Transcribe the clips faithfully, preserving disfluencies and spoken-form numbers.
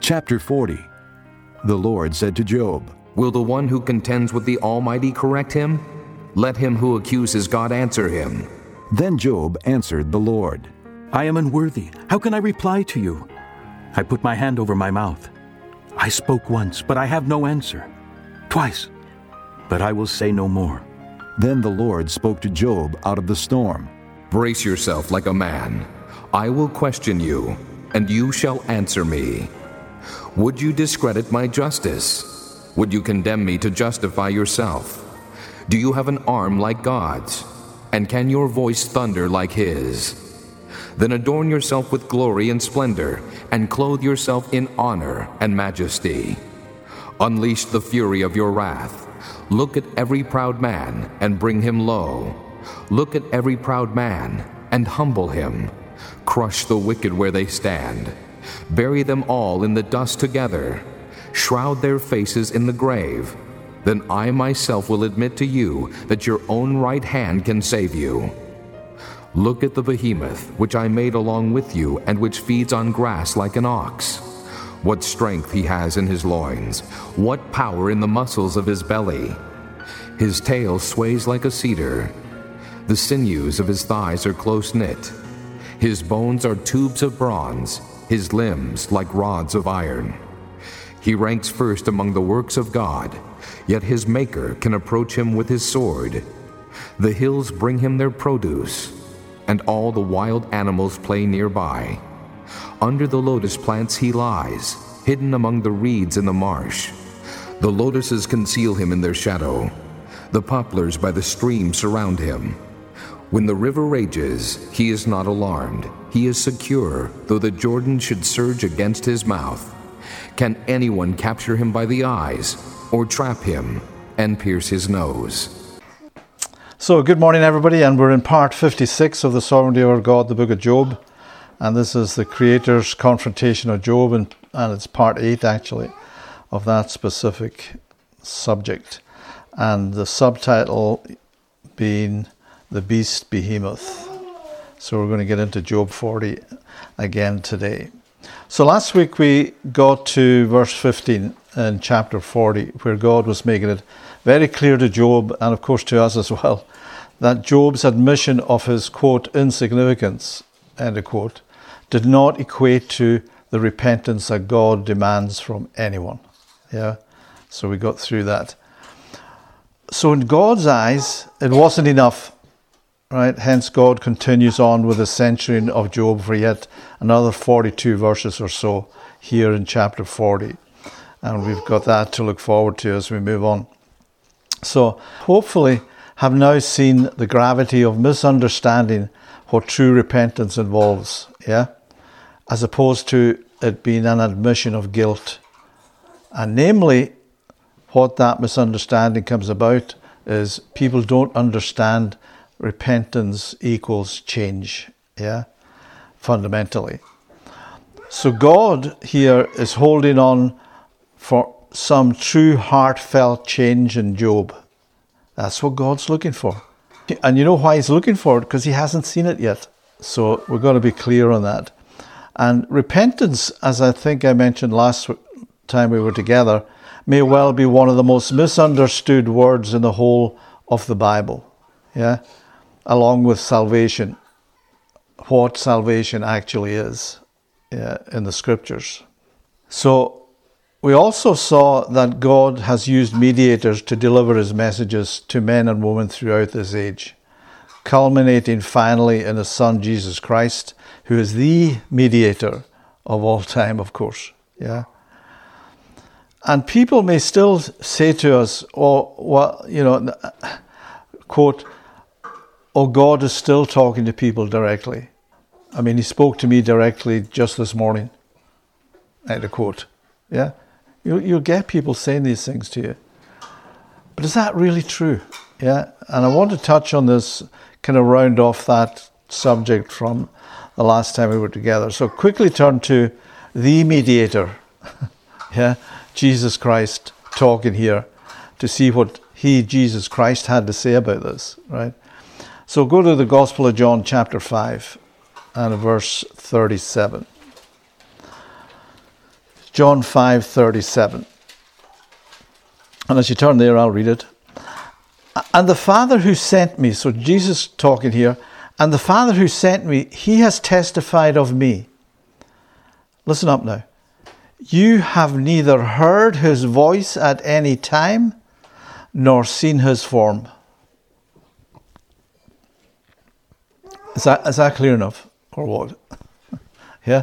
Chapter forty. The Lord said to Job, Will the one who contends with the Almighty correct him? Let him who accuses God answer him. Then Job answered the Lord, I am unworthy. How can I reply to you? I put my hand over my mouth. I spoke once, but I have no answer. Twice, but I will say no more. Then the Lord spoke to Job out of the storm. Brace yourself like a man. I will question you, and you shall answer me. Would you discredit my justice? Would you condemn me to justify yourself? Do you have an arm like God's? And can your voice thunder like his? Then adorn yourself with glory and splendor, and clothe yourself in honor and majesty. Unleash the fury of your wrath. Look at every proud man, and bring him low. Look at every proud man, and humble him. Crush the wicked where they stand. Bury them all in the dust together. Shroud their faces in the grave. Then I myself will admit to you that your own right hand can save you. Look at the behemoth, which I made along with you, and which feeds on grass like an ox. What strength he has in his loins, what power in the muscles of his belly. His tail sways like a cedar. The sinews of his thighs are close-knit. His bones are tubes of bronze, his limbs like rods of iron. He ranks first among the works of God, yet his Maker can approach him with his sword. The hills bring him their produce, and all the wild animals play nearby. Under the lotus plants he lies, hidden among the reeds in the marsh. The lotuses conceal him in their shadow. The poplars by the stream surround him. When the river rages, he is not alarmed. He is secure, though the Jordan should surge against his mouth. Can anyone capture him by the eyes, or trap him and pierce his nose? So, good morning, everybody, and we're in part fifty-six of the Sovereignty of Our God, the book of Job. And this is the Creator's confrontation of Job, and, and it's part eight, actually, of that specific subject. And the subtitle being The Beast Behemoth. So we're going to get into Job forty again today. So last week we got to verse fifteen in chapter forty, where God was making it very clear to Job, and of course to us as well, that Job's admission of his, quote, insignificance, end of quote, did not equate to the repentance that God demands from anyone. Yeah, so we got through that. So in God's eyes, it wasn't enough, right? Hence God continues on with the censuring of Job for yet another forty-two verses or so here in chapter forty. And we've got that to look forward to as we move on. So hopefully have now seen the gravity of misunderstanding what true repentance involves, yeah? As opposed to it being an admission of guilt. And namely, what that misunderstanding comes about is people don't understand repentance equals change, yeah, fundamentally. So God here is holding on for some true heartfelt change in Job. That's what God's looking for. And you know why he's looking for it? Because he hasn't seen it yet. So we're going to be clear on that. And repentance, as I think I mentioned last time we were together, may well be one of the most misunderstood words in the whole of the Bible, yeah, along with salvation, what salvation actually is, yeah, in the scriptures. So we also saw that God has used mediators to deliver his messages to men and women throughout this age, culminating finally in his Son Jesus Christ, who is the mediator of all time, of course, yeah. And people may still say to us, oh, well, you know, quote, oh, God is still talking to people directly. I mean, he spoke to me directly just this morning, end of quote. Yeah, you, you'll get people saying these things to you. But is that really true? Yeah, and I want to touch on this, kind of round off that subject from the last time we were together. So quickly turn to the mediator. Yeah. Jesus Christ talking here to see what he, Jesus Christ, had to say about this, right? So go to the Gospel of John chapter five and verse thirty-seven. John five thirty-seven. And as you turn there, I'll read it. And the Father who sent me, so Jesus talking here, and the Father who sent me, he has testified of me. Listen up now. You have neither heard his voice at any time, nor seen his form. Is that, is that clear enough? Or what? Yeah?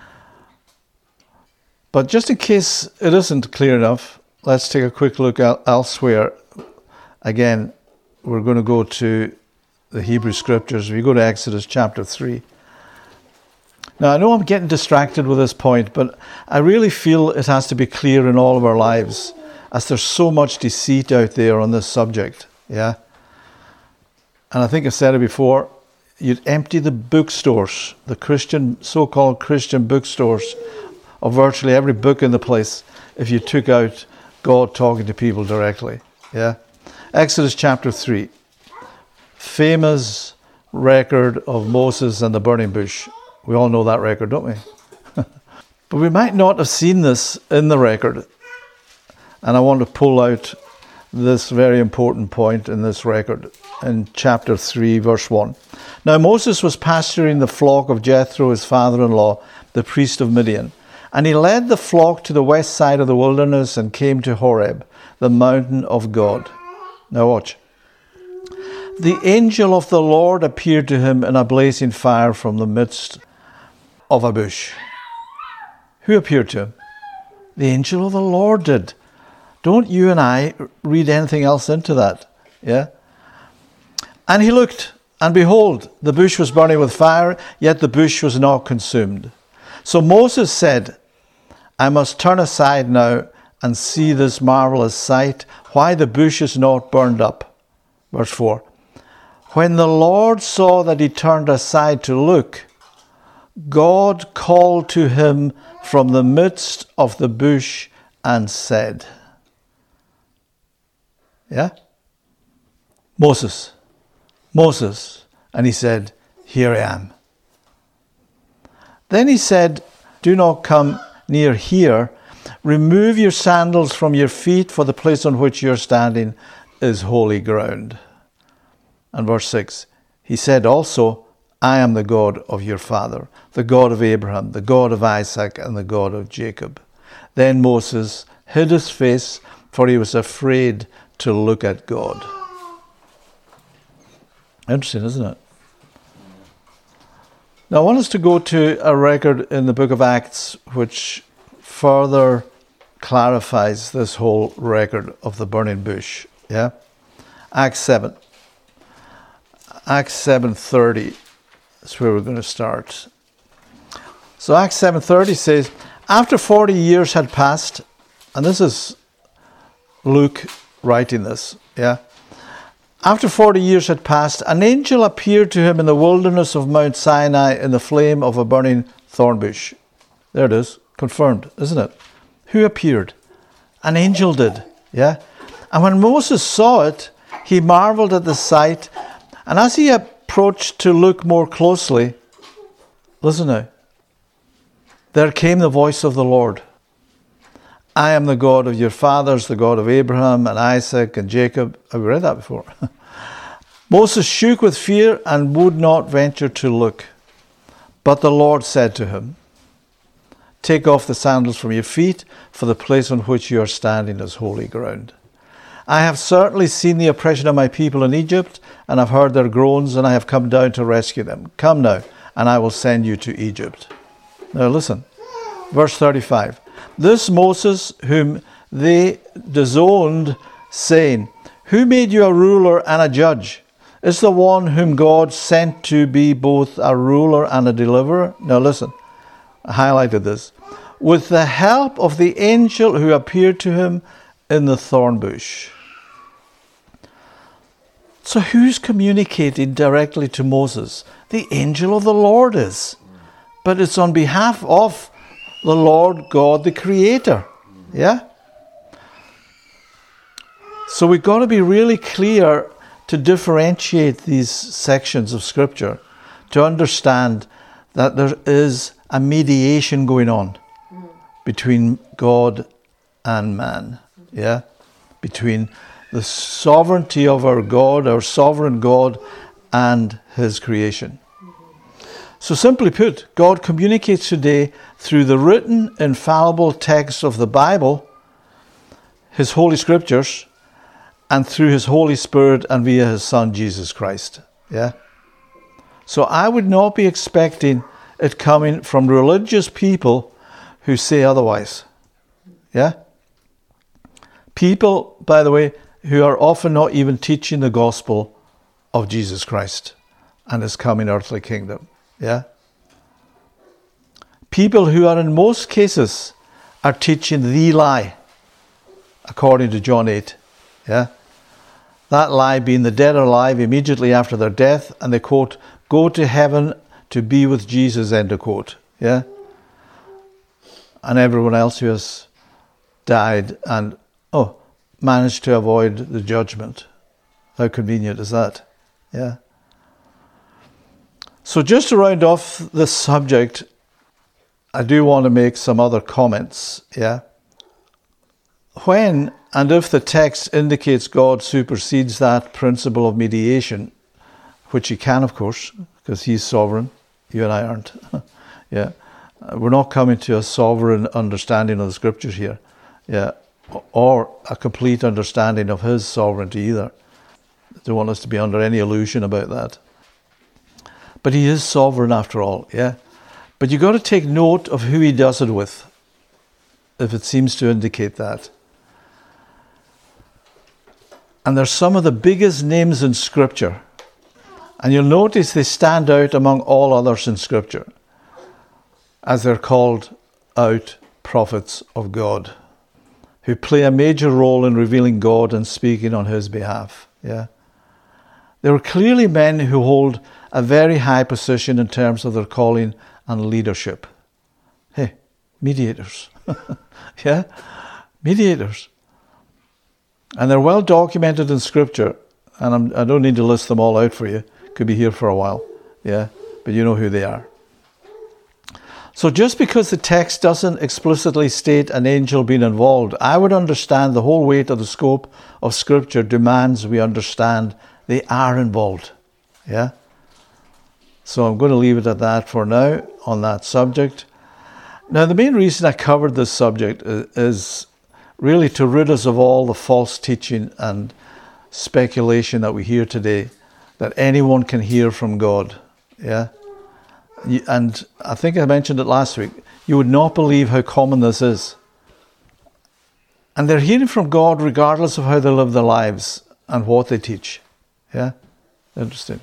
But just in case it isn't clear enough, let's take a quick look el- elsewhere. Again, we're going to go to the Hebrew Scriptures. We go to Exodus chapter three. Now, I know I'm getting distracted with this point, but I really feel it has to be clear in all of our lives, as there's so much deceit out there on this subject. Yeah? And I think I've said it before, you'd empty the bookstores, the Christian, so-called Christian bookstores, of virtually every book in the place if you took out God talking to people directly. Yeah? Exodus chapter three. Famous record of Moses and the burning bush. We all know that record, don't we? But we might not have seen this in the record. And I want to pull out this very important point in this record in chapter three, verse one. Now Moses was pasturing the flock of Jethro, his father-in-law, the priest of Midian. And he led the flock to the west side of the wilderness and came to Horeb, the mountain of God. Now watch. The angel of the Lord appeared to him in a blazing fire from the midst of a bush. Who appeared to him? The angel of the Lord did. Don't you and I read anything else into that? Yeah? And he looked, and behold, the bush was burning with fire, yet the bush was not consumed. So Moses said, I must turn aside now and see this marvelous sight, why the bush is not burned up. Verse four. When the Lord saw that he turned aside to look, God called to him from the midst of the bush and said, yeah? Moses, Moses. And he said, here I am. Then he said, do not come near here. Remove your sandals from your feet, for the place on which you're standing is holy ground. And verse six, he said also, I am the God of your father, the God of Abraham, the God of Isaac, and the God of Jacob. Then Moses hid his face, for he was afraid to look at God. Interesting, isn't it? Now I want us to go to a record in the book of Acts which further clarifies this whole record of the burning bush. Yeah? Acts seven. Acts seven thirty is where we're going to start. So Acts seven thirty says, after forty years had passed, and this is Luke writing this, yeah? After forty years had passed, an angel appeared to him in the wilderness of Mount Sinai in the flame of a burning thorn bush. There it is, confirmed, isn't it? Who appeared? An angel did, yeah? And when Moses saw it, he marveled at the sight, and as he approached to look more closely, listen now, there came the voice of the Lord. I am the God of your fathers, the God of Abraham and Isaac and Jacob. Have we read that before? Moses shook with fear and would not venture to look. But the Lord said to him, take off the sandals from your feet, for the place on which you are standing is holy ground. I have certainly seen the oppression of my people in Egypt, and have heard their groans, and I have come down to rescue them. Come now, and I will send you to Egypt. Now listen, verse thirty-five. This Moses, whom they disowned, saying, who made you a ruler and a judge? Is the one whom God sent to be both a ruler and a deliverer? Now listen, I highlighted this. With the help of the angel who appeared to him in the thorn bush. So who's communicating directly to Moses? The angel of the Lord is. But it's on behalf of the Lord God, the Creator. Yeah? So we've got to be really clear to differentiate these sections of Scripture, to understand that there is a mediation going on between God and man. Yeah? Between the sovereignty of our God, our sovereign God, and his creation. So simply put, God communicates today through the written, infallible text of the Bible, his holy scriptures, and through his Holy Spirit and via his Son, Jesus Christ. Yeah? So I would not be expecting it coming from religious people who say otherwise. Yeah? People, by the way, who are often not even teaching the gospel of Jesus Christ and his coming earthly kingdom. Yeah? People who are in most cases are teaching the lie, according to John eight. Yeah? That lie being the dead are alive immediately after their death, and they quote, go to heaven to be with Jesus, end of quote. Yeah? And everyone else who has died and, oh, managed to avoid the judgment. How convenient is that? Yeah? So just to round off this subject, I do want to make some other comments. Yeah? When and if the text indicates God supersedes that principle of mediation, which he can, of course, because he's sovereign, you and I aren't. Yeah, we're not coming to a sovereign understanding of the scriptures here, yeah, or a complete understanding of his sovereignty either. I don't want us to be under any illusion about that. But he is sovereign after all, yeah. But you've got to take note of who he does it with, if it seems to indicate that. And there's some of the biggest names in Scripture. And you'll notice they stand out among all others in Scripture, as they're called out prophets of God, who play a major role in revealing God and speaking on his behalf. Yeah, they were clearly men who hold a very high position in terms of their calling and leadership. Hey, mediators. Yeah, mediators. And they're well documented in Scripture, and I'm, I don't need to list them all out for you. Could be here for a while, yeah, but you know who they are. So just because the text doesn't explicitly state an angel being involved, I would understand the whole weight of the scope of Scripture demands we understand they are involved, yeah. So I'm going to leave it at that for now on that subject. Now, the main reason I covered this subject is really to rid us of all the false teaching and speculation that we hear today, that anyone can hear from God. Yeah? And I think I mentioned it last week. You would not believe how common this is. And they're hearing from God regardless of how they live their lives and what they teach. Yeah? Interesting.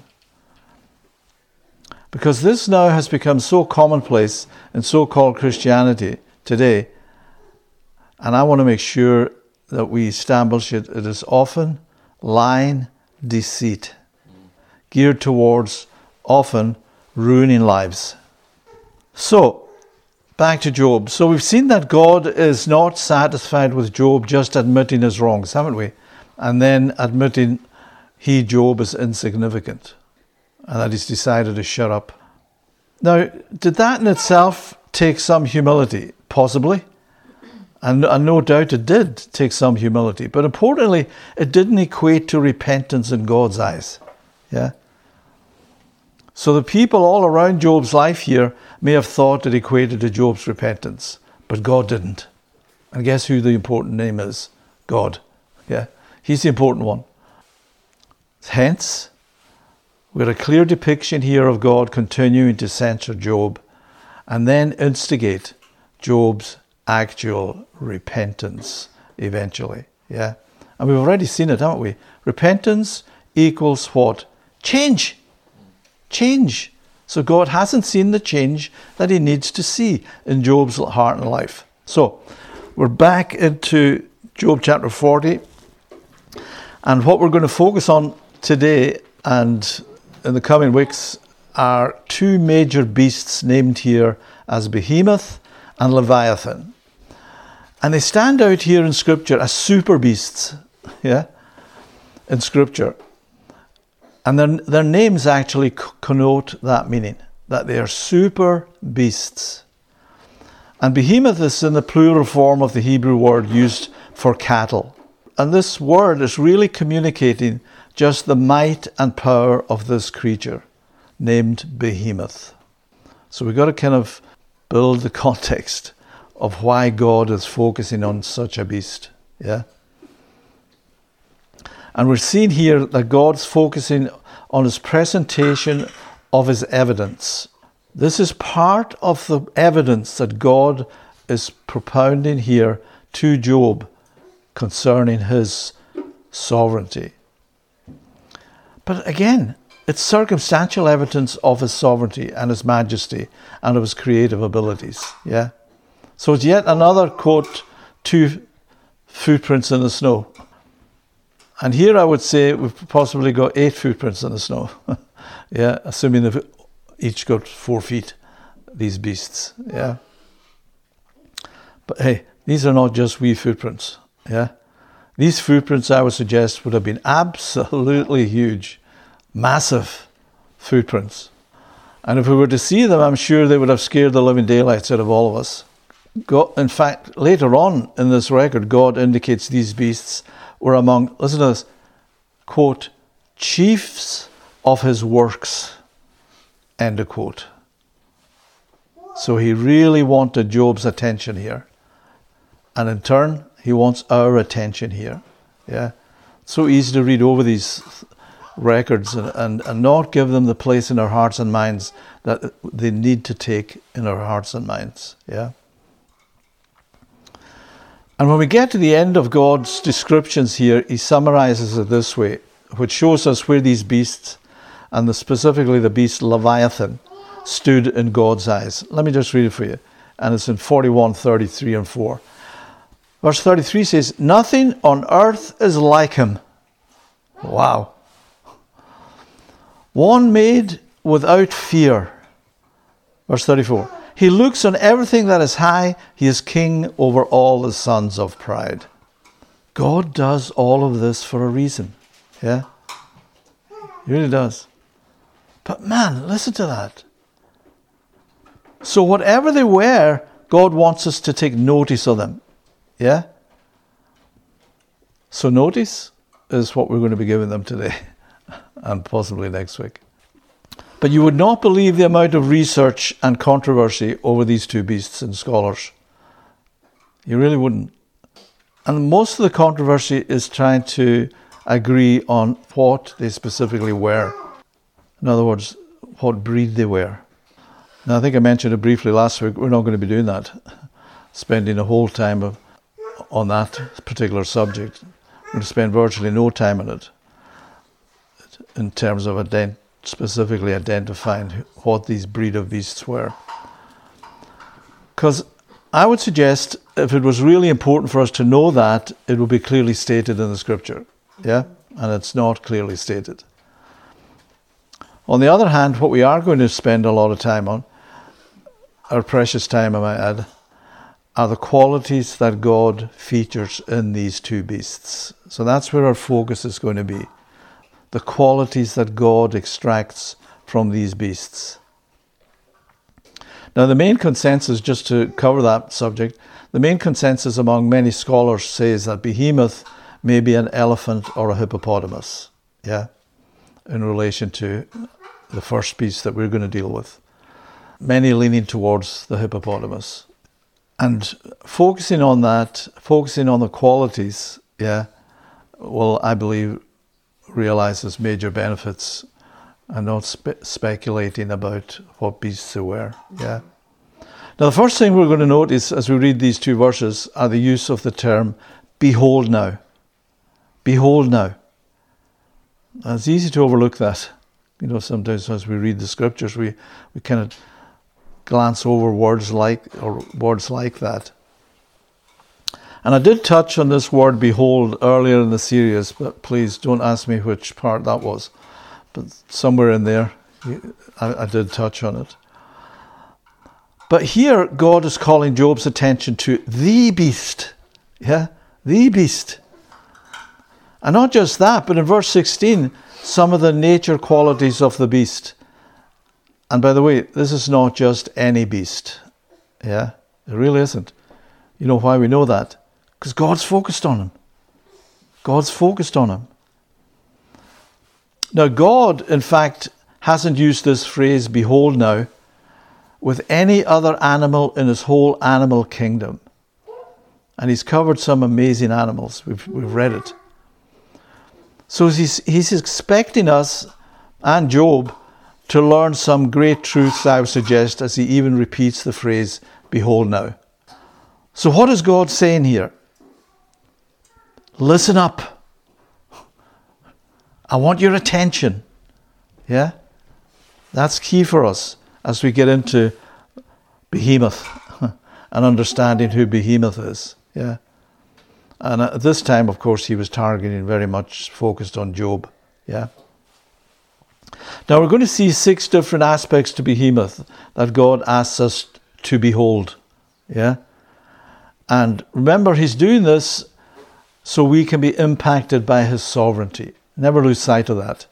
Because this now has become so commonplace in so-called Christianity today, and I want to make sure that we establish it. It is often lying, deceit, geared towards often ruining lives. So, back to Job. So we've seen that God is not satisfied with Job just admitting his wrongs, haven't we? And then admitting he, Job, is insignificant and that he's decided to shut up. Now, did that in itself take some humility? Possibly. And, and no doubt it did take some humility. But importantly, it didn't equate to repentance in God's eyes. Yeah. So the people all around Job's life here may have thought it equated to Job's repentance, but God didn't. And guess who the important name is? God. Yeah. He's the important one. Hence, we have a clear depiction here of God continuing to censure Job and then instigate Job's actual repentance eventually. Yeah. And we've already seen it, haven't we? Repentance equals what? Change. Change. So God hasn't seen the change that he needs to see in Job's heart and life. So we're back into Job chapter forty. And what we're going to focus on today and in the coming weeks are two major beasts named here as Behemoth and Leviathan. And they stand out here in Scripture as super beasts, yeah, in Scripture. And their, their names actually connote that meaning, that they are super beasts. And behemoth is in the plural form of the Hebrew word used for cattle. And this word is really communicating just the might and power of this creature named Behemoth. So we've got to kind of build the context of why God is focusing on such a beast. Yeah. And we're seeing here that God's focusing on his presentation of his evidence. This is part of the evidence that God is propounding here to Job concerning his sovereignty. But again, it's circumstantial evidence of his sovereignty and his majesty and of his creative abilities. Yeah. So it's yet another, quote, two footprints in the snow. And here I would say we've possibly got eight footprints in the snow. Yeah, assuming they've each got four feet, these beasts. Yeah. But hey, these are not just wee footprints. Yeah. These footprints, I would suggest, would have been absolutely huge, massive footprints. And if we were to see them, I'm sure they would have scared the living daylights out of all of us. God, in fact, later on in this record, God indicates these beasts were among, listen to this, quote, chiefs of his works, end of quote. So he really wanted Job's attention here. And in turn, he wants our attention here. Yeah. So easy to read over these records and, and, and not give them the place in our hearts and minds that they need to take in our hearts and minds. Yeah. And when we get to the end of God's descriptions here, he summarizes it this way, which shows us where these beasts, and the, specifically the beast Leviathan, stood in God's eyes. Let me just read it for you. And it's in forty-one, thirty-three and four. Verse thirty-three says, nothing on earth is like him. Wow. One made without fear. Verse thirty-four. He looks on everything that is high. He is king over all the sons of pride. God does all of this for a reason. Yeah? He really does. But man, listen to that. So whatever they were, God wants us to take notice of them. Yeah? So notice is what we're going to be giving them today and possibly next week. But you would not believe the amount of research and controversy over these two beasts and scholars. You really wouldn't. And most of the controversy is trying to agree on what they specifically were. In other words, what breed they were. Now, I think I mentioned it briefly last week. We're not going to be doing that, spending a whole time of, on that particular subject. We're going to spend virtually no time on it in terms of ident- specifically identifying what these breed of beasts were. Because I would suggest if it was really important for us to know that, it would be clearly stated in the scripture. Yeah? And it's not clearly stated. On the other hand, what we are going to spend a lot of time on, our precious time I might add, are the qualities that God features in these two beasts. So that's where our focus is going to be. The qualities that God extracts from these beasts. Now the main consensus, just to cover that subject, the main consensus among many scholars says that behemoth may be an elephant or a hippopotamus. Yeah, in relation to the first beast that we're going to deal with. Many leaning towards the hippopotamus. And focusing on that, focusing on the qualities, yeah, will, I believe, realizes major benefits and not spe- speculating about what beasts they were. Yeah. Now the first thing we're going to notice as we read these two verses are the use of the term behold now. Behold now. Now, it's easy to overlook that. You know, sometimes as we read the scriptures we, we kind of glance over words like or words like that. And I did touch on this word behold earlier in the series, but please don't ask me which part that was. But somewhere in there, I, I did touch on it. But here, God is calling Job's attention to the beast. Yeah, the beast. And not just that, but in verse sixteen, some of the nature qualities of the beast. And by the way, this is not just any beast. Yeah, It really isn't. You know why we know that? Because God's focused on him. God's focused on him. Now, God, in fact, hasn't used this phrase, behold now, with any other animal in his whole animal kingdom. And he's covered some amazing animals. We've, we've read it. So he's, he's expecting us and Job to learn some great truths, I would suggest, as he even repeats the phrase, behold now. So what is God saying here? Listen up. I want your attention. Yeah? That's key for us as we get into Behemoth and understanding who Behemoth is. Yeah? And at this time, of course, he was targeting very much focused on Job. Yeah? Now we're going to see six different aspects to Behemoth that God asks us to behold. Yeah? And remember, he's doing this so we can be impacted by his sovereignty. Never lose sight of that.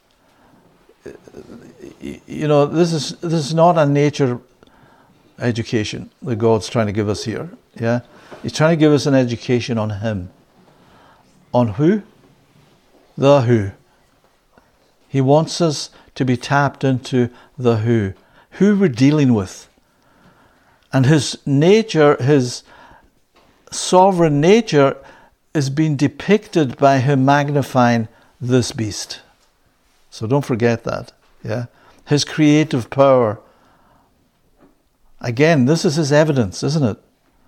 You know, this is this is not a nature education that God's trying to give us here. Yeah? He's trying to give us an education on him. On who? The who. He wants us to be tapped into the who. Who we're dealing with. And his nature, his sovereign nature, is being depicted by him magnifying this beast. So don't forget that. Yeah? His creative power. Again, this is his evidence, isn't it?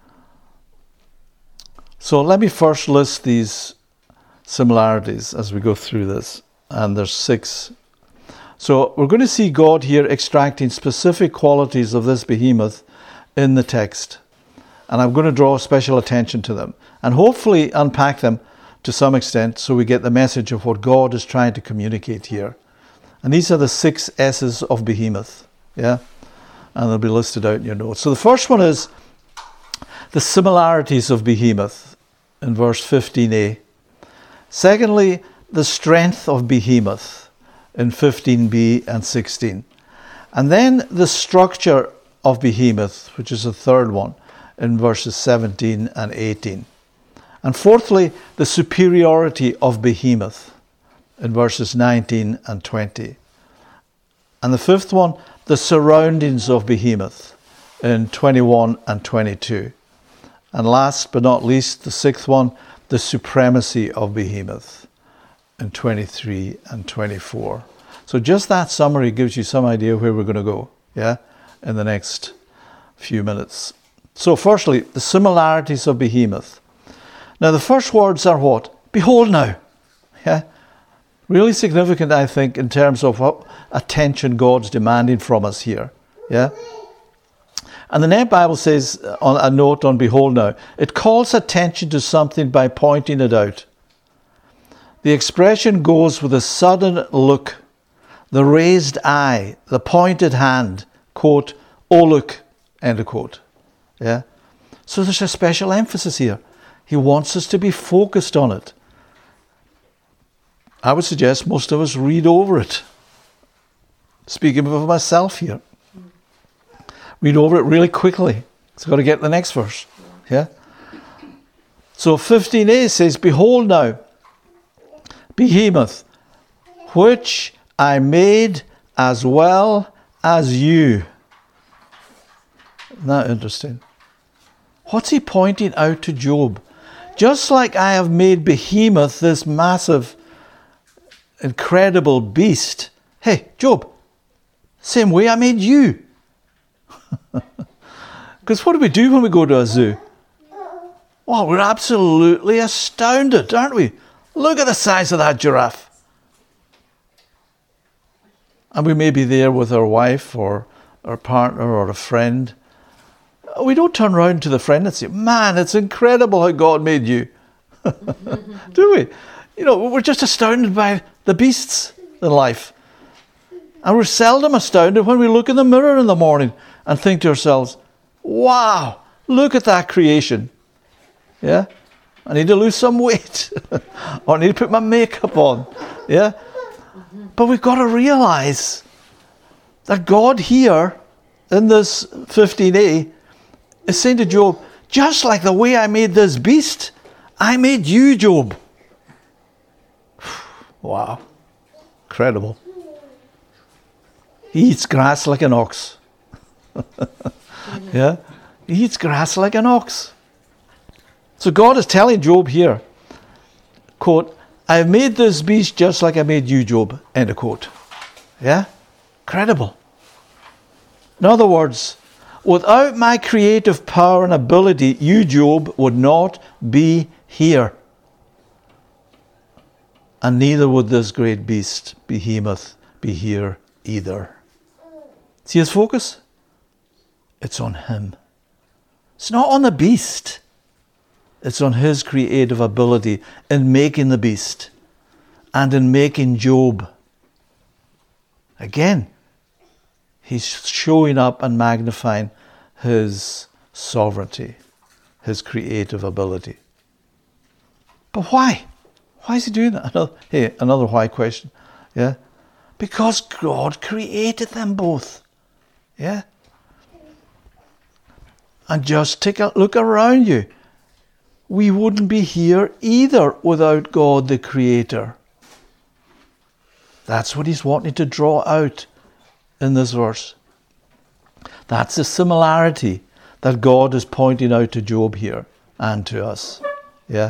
So let me first list these similarities as we go through this. And there's six. So we're going to see God here extracting specific qualities of this behemoth in the text. And I'm going to draw special attention to them. And hopefully unpack them to some extent so we get the message of what God is trying to communicate here. And these are the six S's of Behemoth. Yeah? And they'll be listed out in your notes. So the first one is the similarities of Behemoth in verse fifteen a. Secondly, the strength of Behemoth in fifteen b and sixteen. And then the structure of Behemoth, which is the third one, in verses seventeen and eighteen. And fourthly, the superiority of Behemoth in verses nineteen and twenty. And the fifth one, the surroundings of Behemoth in twenty-one and twenty-two. And last but not least, the sixth one, the supremacy of Behemoth in twenty-three and twenty-four. So just that summary gives you some idea where we're going to go, yeah, in the next few minutes. So firstly, the similarities of Behemoth. Now the first words are what? Behold now. Yeah? Really significant, I think, in terms of what attention God's demanding from us here. Yeah? And the Net Bible says, on a note on behold now, it calls attention to something by pointing it out. The expression goes with a sudden look, the raised eye, the pointed hand, quote, oh look, end of quote. Yeah? So there's a special emphasis here. He wants us to be focused on it. I would suggest most of us read over it. Speaking of myself here. Read over it really quickly. So I've got to get the next verse. Yeah? So fifteen a says, behold now, Behemoth, which I made as well as you. Isn't that interesting? What's he pointing out to Job? Just like I have made Behemoth, this massive, incredible beast. Hey, Job, same way I made you. Because what do we do when we go to a zoo? Well, we're absolutely astounded, aren't we? Look at the size of that giraffe. And we may be there with our wife or our partner or a friend. We don't turn around to the friend and say, man, it's incredible how God made you. Do we? You know, we're just astounded by the beasts in life. And we're seldom astounded when we look in the mirror in the morning and think to ourselves, wow, look at that creation. Yeah? I need to lose some weight. Or I need to put my makeup on. Yeah? But we've got to realize that God here in this fifteen a is saying to Job, just like the way I made this beast, I made you, Job. Wow. Incredible. He eats grass like an ox. Yeah? He eats grass like an ox. So God is telling Job here, quote, I have made this beast just like I made you, Job, end of quote. Yeah? Incredible. In other words, without my creative power and ability, you, Job, would not be here. And neither would this great beast, Behemoth, be here either. See his focus? It's on him. It's not on the beast. It's on his creative ability in making the beast and in making Job. Again, he's showing up and magnifying his sovereignty, his creative ability. But why? Why is he doing that? Another, hey, another why question. Yeah? Because God created them both. Yeah? And just take a look around you. We wouldn't be here either without God the Creator. That's what he's wanting to draw out in this verse. That's the similarity that God is pointing out to Job here and to us. Yeah?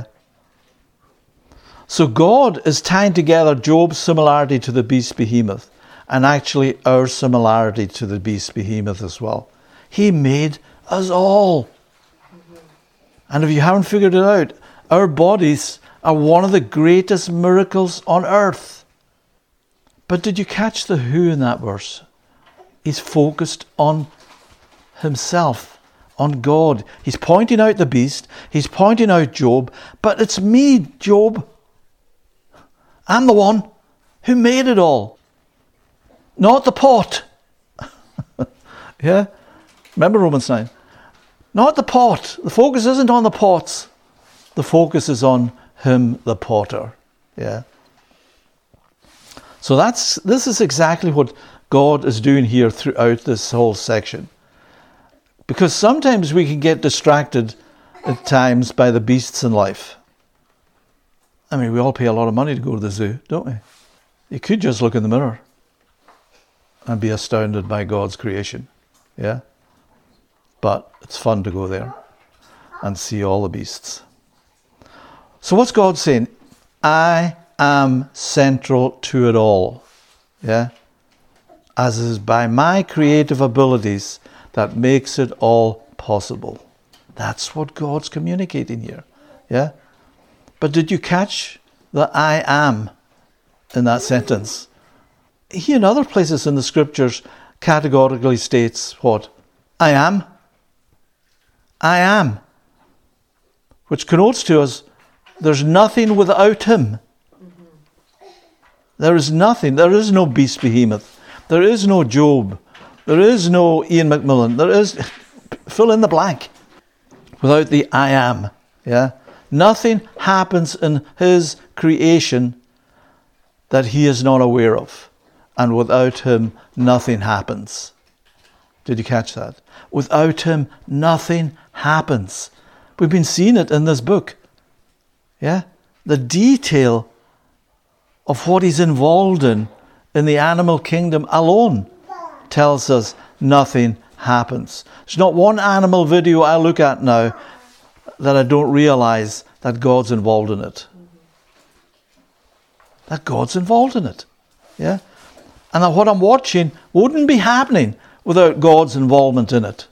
So God is tying together Job's similarity to the beast Behemoth and actually our similarity to the beast Behemoth as well. He made us all. And if you haven't figured it out, our bodies are one of the greatest miracles on earth. But did you catch the who in that verse? He's focused on himself, on God. He's pointing out the beast. He's pointing out Job. But it's me, Job. I'm the one who made it all. Not the pot. Yeah? Remember Romans nine? Not the pot. The focus isn't on the pots. The focus is on him, the potter. Yeah? So that's this is exactly what God is doing here throughout this whole section. Because sometimes we can get distracted at times by the beasts in life. I mean, we all pay a lot of money to go to the zoo, don't we? You could just look in the mirror and be astounded by God's creation. Yeah? But it's fun to go there and see all the beasts. So what's God saying? I am central to it all. Yeah? As is by my creative abilities that makes it all possible. That's what God's communicating here. Yeah? But did you catch the I am in that sentence? He in other places in the scriptures categorically states what? I am. I am. Which connotes to us there's nothing without him. There is nothing. There is no beast Behemoth. There is no Job. There is no Ian McMillan. There is, fill in the blank, without the I am. Yeah? Nothing happens in his creation that he is not aware of. And without him, nothing happens. Did you catch that? Without him, nothing happens. We've been seeing it in this book. Yeah? The detail of what he's involved in, in the animal kingdom alone, tells us nothing happens. There's not one animal video I look at now that I don't realize that God's involved in it. That God's involved in it. Yeah? And that what I'm watching wouldn't be happening without God's involvement in it.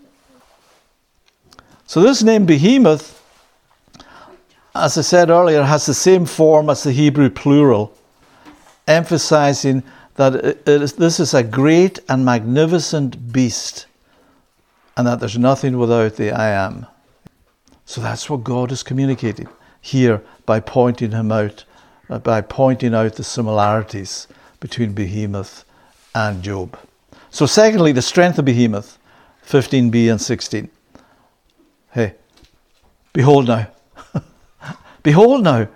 So this name Behemoth, as I said earlier, has the same form as the Hebrew plural, emphasizing that it is, this is a great and magnificent beast, and that there's nothing without the I am. So that's what God is communicating here by pointing him out, by pointing out the similarities between Behemoth and Job. So secondly, the strength of Behemoth, fifteen b and sixteen. Hey, behold now. Behold now.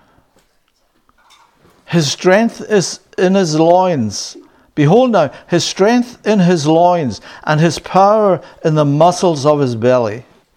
His strength is in his loins. Behold now, his strength in his loins, and his power in the muscles of his belly.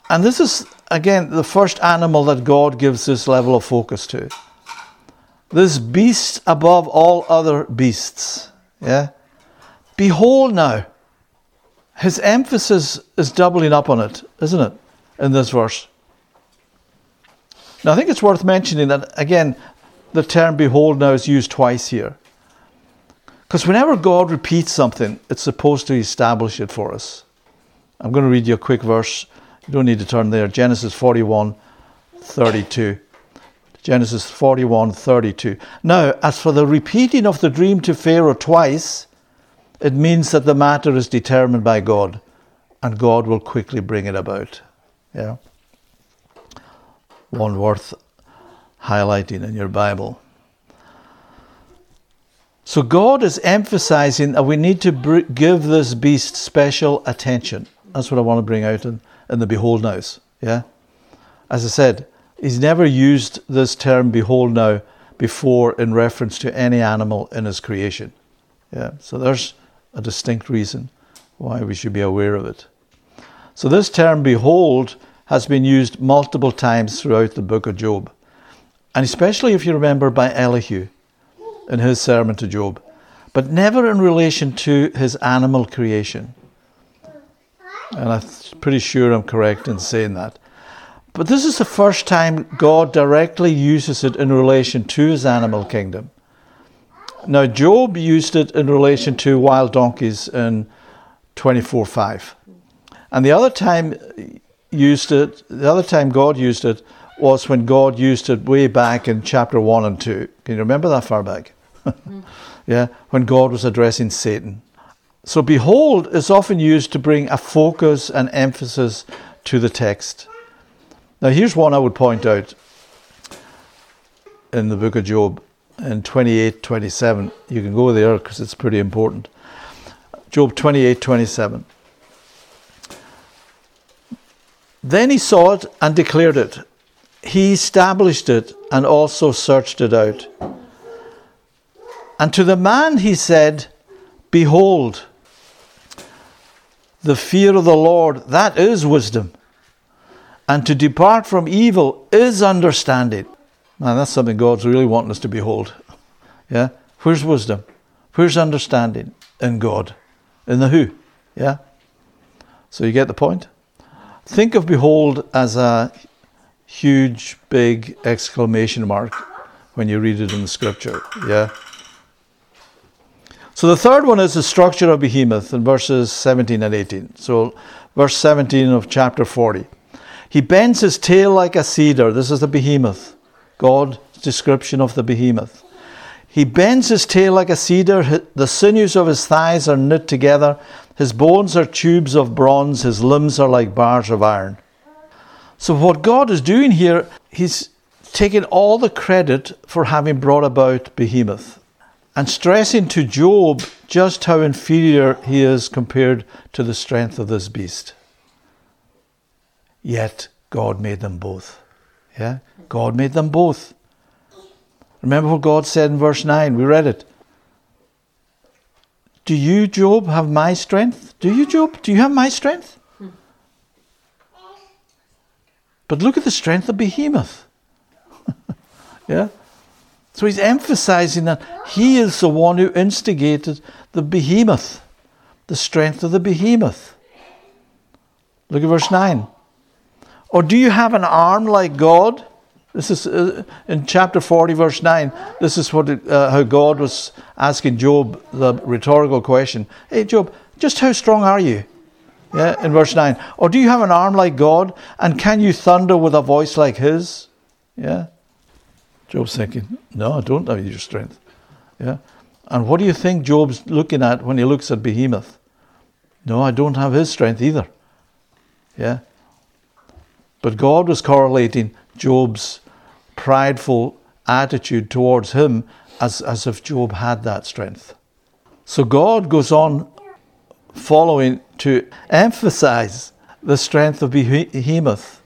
And this is, again, the first animal that God gives this level of focus to. This beast above all other beasts. Yeah? Behold now. His emphasis is doubling up on it, isn't it, in this verse? Now, I think it's worth mentioning that, again, the term behold now is used twice here. Because whenever God repeats something, it's supposed to establish it for us. I'm going to read you a quick verse. You don't need to turn there. Genesis forty-one thirty-two. Genesis forty-one thirty-two. Now, as for the repeating of the dream to Pharaoh twice, it means that the matter is determined by God, and God will quickly bring it about. Yeah. One worth highlighting in your Bible. So God is emphasizing that we need to br- give this beast special attention. That's what I want to bring out in, in the behold nows. Yeah. As I said, he's never used this term behold now before in reference to any animal in his creation. Yeah. So there's a distinct reason why we should be aware of it. So this term behold has been used multiple times throughout the book of Job. And especially if you remember by Elihu in his sermon to Job, but never in relation to his animal creation. And I'm pretty sure I'm correct in saying that. But this is the first time God directly uses it in relation to his animal kingdom. Now, Job used it in relation to wild donkeys in twenty-four five. And the other time used it, the other time God used it was when God used it way back in chapter one and two. Can you remember that far back? Mm-hmm. Yeah, when God was addressing Satan. So behold is often used to bring a focus and emphasis to the text. Now here's one I would point out in the book of Job in twenty-eight twenty-seven. You can go there because it's pretty important. Job twenty-eight twenty-seven. Then he saw it and declared it. He established it and also searched it out. And to the man he said, behold, the fear of the Lord, that is wisdom. And to depart from evil is understanding. Man, that's something God's really wanting us to behold. Yeah? Where's wisdom? Where's understanding? In God. In the who. Yeah? So you get the point? Think of behold as a huge, big exclamation mark when you read it in the scripture. Yeah? So the third one is the structure of behemoth in verses seventeen and eighteen. So verse seventeen of chapter forty. He bends his tail like a cedar. This is the behemoth. God's description of the behemoth. He bends his tail like a cedar. The sinews of his thighs are knit together. His bones are tubes of bronze. His limbs are like bars of iron. So what God is doing here, he's taking all the credit for having brought about behemoth and stressing to Job just how inferior he is compared to the strength of this beast. Yet God made them both. Yeah? God made them both. Remember what God said in verse nine. We read it. Do you, Job, have my strength? Do you, Job? Do you have my strength? Hmm. But look at the strength of behemoth. Yeah? So he's emphasizing that he is the one who instigated the behemoth. The strength of the behemoth. Look at verse nine. Or do you have an arm like God? This is uh, in chapter forty, verse nine. This is what it, uh, how God was asking Job the rhetorical question. Hey, Job, just how strong are you? Yeah, in verse nine. Or do you have an arm like God? And can you thunder with a voice like his? Yeah. Job's thinking, no, I don't have your strength. Yeah. And what do you think Job's looking at when he looks at behemoth? No, I don't have his strength either. Yeah. But God was correlating Job's prideful attitude towards him as, as if Job had that strength. So God goes on following to emphasize the strength of behemoth,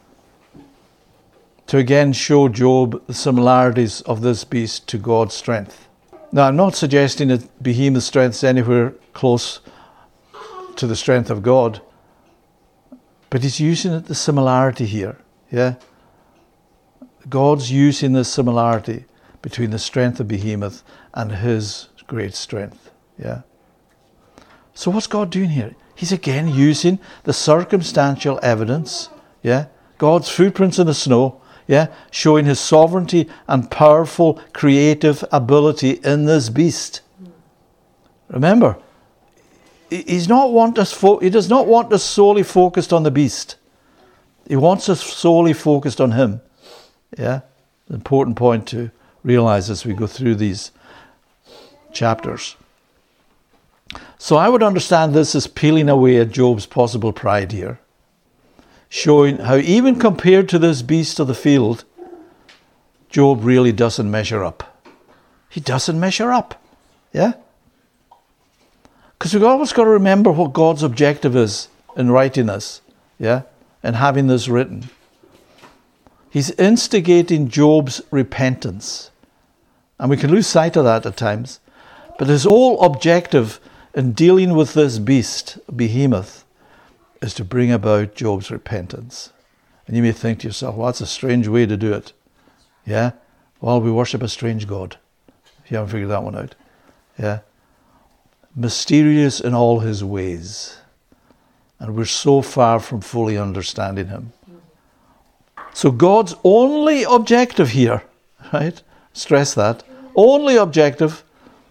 to again show Job the similarities of this beast to God's strength. Now, I'm not suggesting that behemoth's strength is anywhere close to the strength of God. But he's using the similarity here. Yeah? God's using the similarity between the strength of Behemoth and his great strength. Yeah? So what's God doing here? He's again using the circumstantial evidence. Yeah? God's footprints in the snow. Yeah? Showing his sovereignty and powerful creative ability in this beast. Remember, he's not want us fo- he does not want us solely focused on the beast. He wants us solely focused on him. Yeah? An important point to realize as we go through these chapters. So I would understand this as peeling away at Job's possible pride here, showing how even compared to this beast of the field, Job really doesn't measure up. He doesn't measure up. Yeah? Because we've always got to remember what God's objective is in writing this, yeah, and having this written. He's instigating Job's repentance. And we can lose sight of that at times. But his whole objective in dealing with this beast, Behemoth, is to bring about Job's repentance. And you may think to yourself, well, that's a strange way to do it. Yeah? Well, we worship a strange God. If you haven't figured that one out. Yeah? Mysterious in all his ways. And we're so far from fully understanding him. So God's only objective here, right? Stress that. Only objective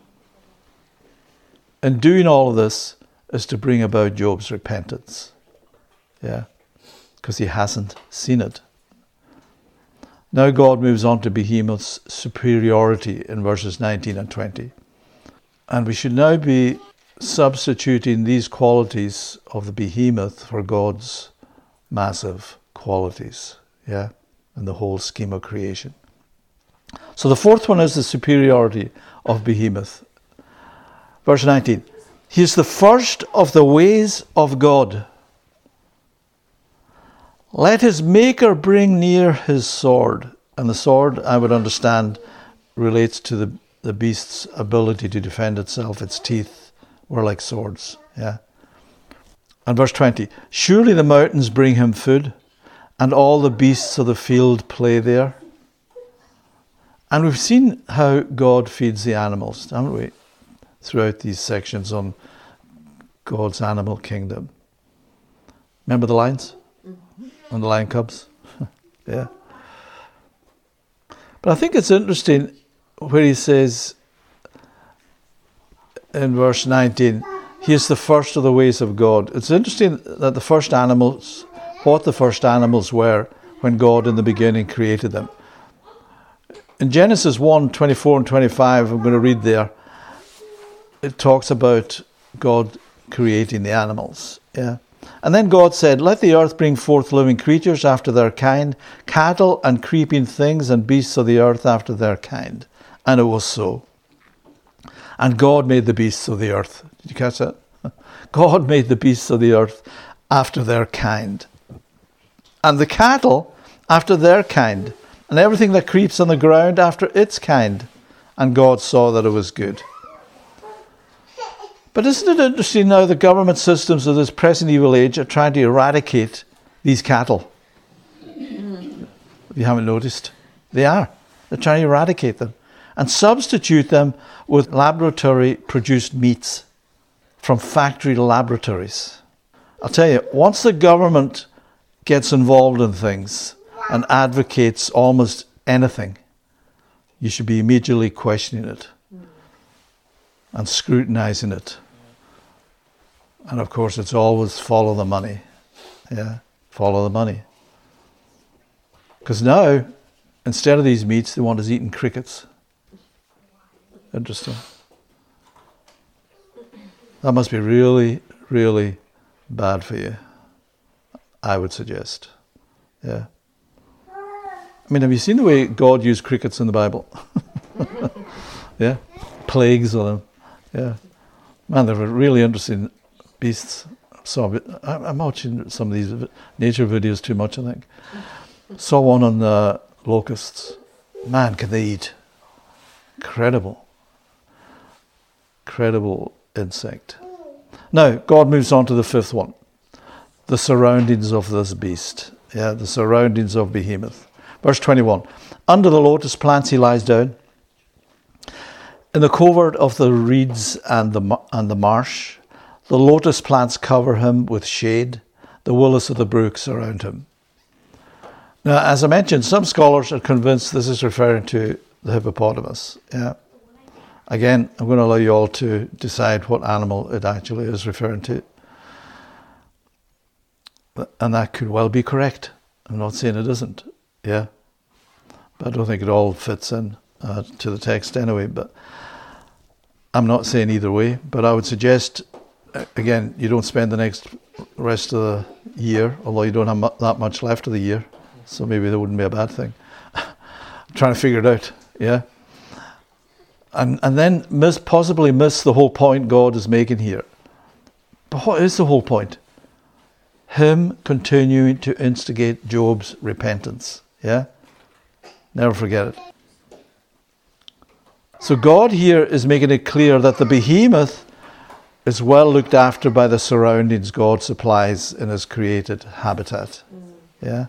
in doing all of this is to bring about Job's repentance. Yeah? Because he hasn't seen it. Now God moves on to Behemoth's superiority in verses nineteen and twenty. And we should now be substituting these qualities of the Behemoth for God's massive qualities, yeah, in the whole scheme of creation. So the fourth one is the superiority of Behemoth. Verse nineteen, he is the first of the ways of God. Let his maker bring near his sword. And the sword, I would understand, relates to the the beast's ability to defend itself. Its teeth were like swords. Yeah. And verse twenty, surely the mountains bring him food, and all the beasts of the field play there. And we've seen how God feeds the animals, haven't we? Throughout these sections on God's animal kingdom. Remember the lions? Mm-hmm. And the lion cubs? Yeah. But I think it's interesting where he says in verse nineteen, he is the first of the ways of God. It's interesting that the first animals, what the first animals were when God in the beginning created them. In Genesis one, twenty-four and twenty-five, I'm going to read there, it talks about God creating the animals. Yeah. And then God said, let the earth bring forth living creatures after their kind, cattle and creeping things and beasts of the earth after their kind. And it was so. And God made the beasts of the earth. Did you catch that? God made the beasts of the earth after their kind. And the cattle after their kind. And everything that creeps on the ground after its kind. And God saw that it was good. But isn't it interesting now the government systems of this present evil age are trying to eradicate these cattle? If you haven't noticed, they are. They're trying to eradicate them and substitute them with laboratory-produced meats from factory laboratories. I'll tell you, once the government gets involved in things and advocates almost anything, you should be immediately questioning it and scrutinizing it. And of course, it's always follow the money. Yeah, follow the money. Because now, instead of these meats, they want us eating crickets. Interesting. That must be really, really bad for you, I would suggest. Yeah. I mean, have you seen the way God used crickets in the Bible? Yeah. Plagues on them. Yeah. Man, they were really interesting beasts. So I'm watching some of these nature videos too much, I think. Saw one on the locusts. Man, can they eat. Incredible. Incredible insect. Now, God moves on to the fifth one. the surroundings of this beast. Yeah, the surroundings of Behemoth. Verse twenty-one. Under the lotus plants he lies down. In the covert of the reeds and the and the marsh, the lotus plants cover him with shade. The willows of the brook surround him. Now, as I mentioned, some scholars are convinced this is referring to the hippopotamus. Yeah. Again, I'm going to allow you all to decide what animal it actually is referring to. And that could well be correct. I'm not saying it isn't. Yeah. But I don't think it all fits in uh, to the text anyway. But I'm not saying either way. But I would suggest, again, you don't spend the next rest of the year, although you don't have mu- that much left of the year. So maybe that wouldn't be a bad thing. I'm trying to figure it out. Yeah. And and then miss possibly miss the whole point God is making here. But what is the whole point? Him continuing to instigate Job's repentance. Yeah? Never forget it. So God here is making it clear that the behemoth is well looked after by the surroundings God supplies in his created habitat. Yeah?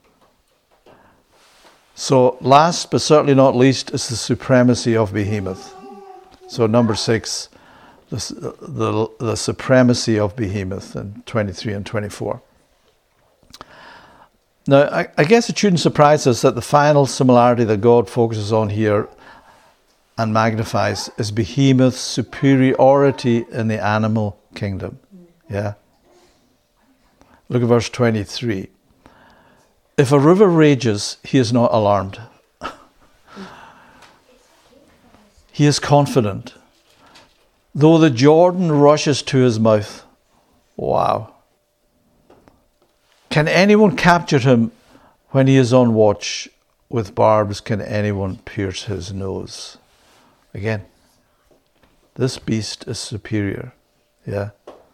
So last but certainly not least is the supremacy of Behemoth. So number six, the, the, the supremacy of Behemoth in twenty-three and twenty-four. Now, I, I guess it shouldn't surprise us that the final similarity that God focuses on here and magnifies is Behemoth's superiority in the animal kingdom. Yeah. Look at verse twenty-three. If a river rages, he is not alarmed. He is confident. Though the Jordan rushes to his mouth. Wow. Can anyone capture him when he is on watch? With barbs can anyone pierce his nose? Again, this beast is superior. Yeah.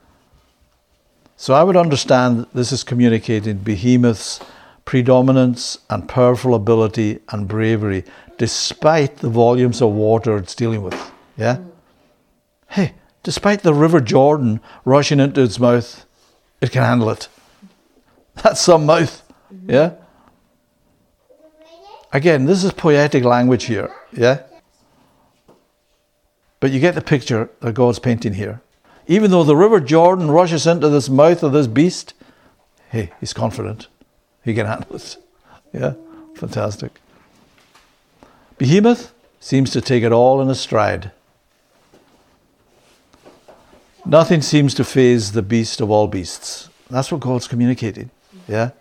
So I would understand this is communicating Behemoth's predominance and powerful ability and bravery despite the volumes of water it's dealing with. Yeah? Mm. Hey, despite the River Jordan rushing into its mouth, it can handle it. That's some mouth. Mm-hmm. Yeah? Again, this is poetic language here. Yeah? But you get the picture that God's painting here. Even though the River Jordan rushes into this mouth of this beast, hey, he's confident. He can handle it. Yeah, fantastic. Behemoth seems to take it all in a stride. Nothing seems to faze the beast of all beasts. That's what God's communicating. Yeah.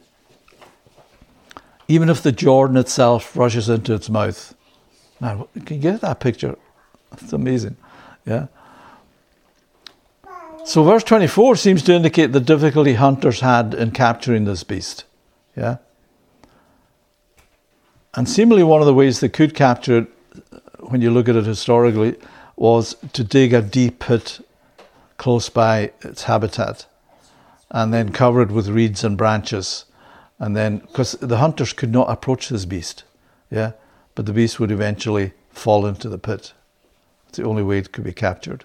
Even if the Jordan itself rushes into its mouth. Man, can you get that picture? It's amazing. Yeah. So verse twenty-four seems to indicate the difficulty hunters had in capturing this beast. Yeah. And seemingly one of the ways they could capture it, when you look at it historically, was to dig a deep pit close by its habitat and then cover it with reeds and branches. And then, because the hunters could not approach this beast. Yeah. But the beast would eventually fall into the pit. It's the only way it could be captured.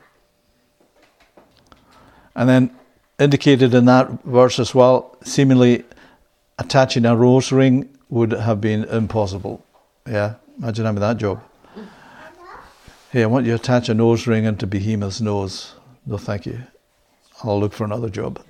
And then indicated in that verse as well, seemingly attaching a rose ring would have been impossible. Yeah, imagine having that job. Hey, I want you to attach a nose ring into Behemoth's nose. No, thank you. I'll look for another job.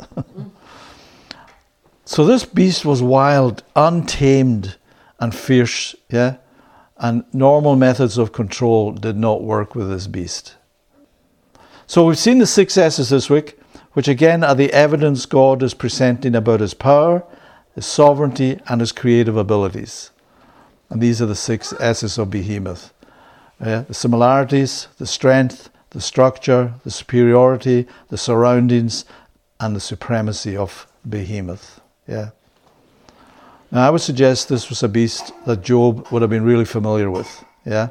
So this beast was wild, untamed, and fierce. Yeah, and normal methods of control did not work with this beast. So we've seen the six S's this week, which again are the evidence God is presenting about his power, his sovereignty, and his creative abilities. And these are the six S's of Behemoth. Yeah, the similarities, the strength, the structure, the superiority, the surroundings, and the supremacy of Behemoth. Yeah. Now I would suggest this was a beast that Job would have been really familiar with. Yeah.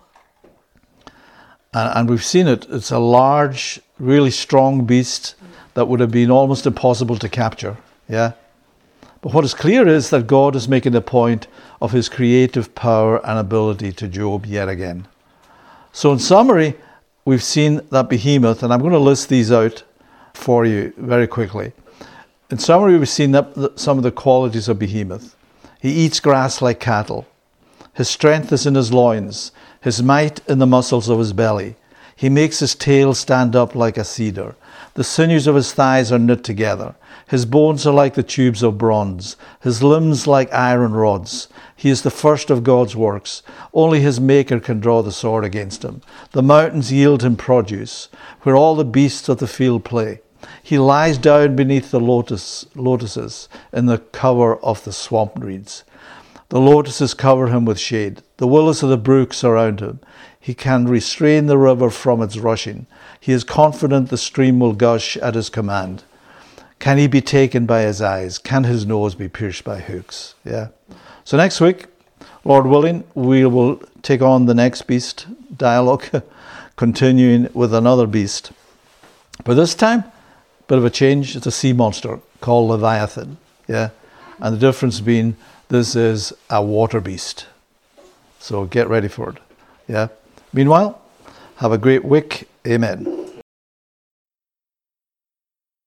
And, and we've seen it. It's a large, really strong beast that would have been almost impossible to capture. Yeah. But what is clear is that God is making the point of his creative power and ability to Job yet again. So in summary, we've seen that Behemoth, and I'm going to list these out for you very quickly. In summary, we've seen that, some of the qualities of Behemoth. He eats grass like cattle. His strength is in his loins, his might in the muscles of his belly. He makes his tail stand up like a cedar. The sinews of his thighs are knit together. His bones are like the tubes of bronze, his limbs like iron rods. He is the first of God's works. Only his maker can draw the sword against him. The mountains yield him produce, where all the beasts of the field play. He lies down beneath the lotus, lotuses in the cover of the swamp reeds. The lotuses cover him with shade. The willows of the brook surround him. He can restrain the river from its rushing. He is confident the stream will gush at his command. Can he be taken by his eyes? Can his nose be pierced by hooks? Yeah. So next week, Lord willing, we will take on the next beast dialogue, continuing with another beast. But this time, bit of a change. It's a sea monster called Leviathan. Yeah. And the difference being this is a water beast. So get ready for it. Yeah. Meanwhile, have a great week. Amen.